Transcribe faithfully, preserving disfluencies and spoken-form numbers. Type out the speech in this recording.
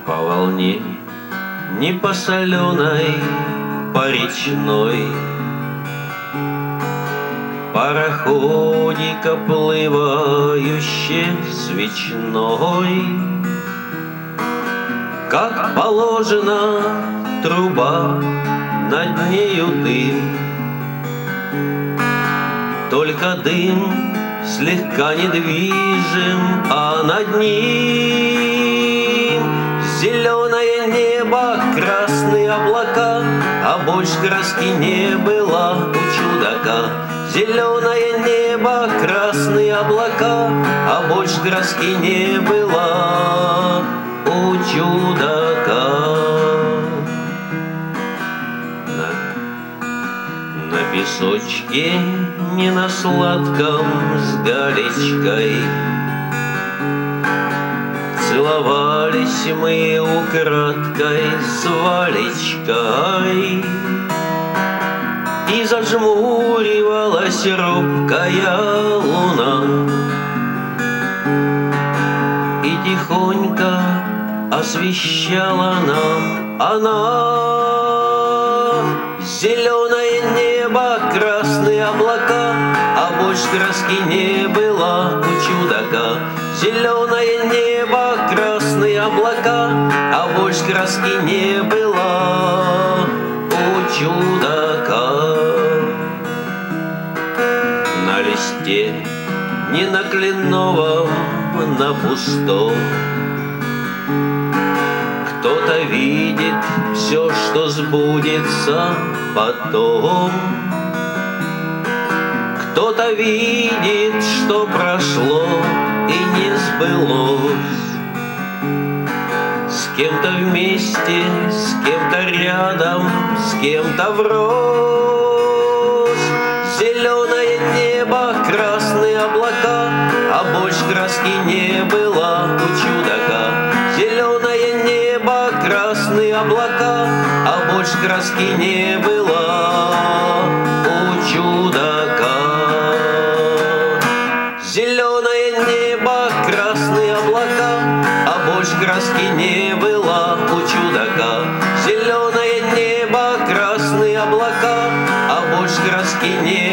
По волне, не по соленой, по речной, пароходик оплывающе свечной. Как положено, труба, над нею дым, только дым слегка недвижим, а над ним зеленое небо, красные облака, а больше краски не было у чудака. Зеленое небо, красные облака, а больше краски не было у чудака. На, на песочке, не на сладком, с галечкой целовались мы украдкой с Валечкой, и зажмуривалась робкая луна, и тихонько освещала нам она. Зеленое небо, красные облака, а больше краски не было у чудака. Зеленое небо, красные облака, а больше краски не было у чудака. На листе, не на кленовом, на пустом, кто-то видит все, что сбудется потом. Кто-то видит, что прошло и не сбылось. С кем-то вместе, с кем-то рядом, с кем-то врозь. Зеленое небо, красные облака, а больше краски не было у чудака. Зеленое небо, красные облака, а больше краски не было у чудака. Зеленое небо, красные облака, а больше краски не было у чудака. Зеленое небо, красные облака, а больше краски не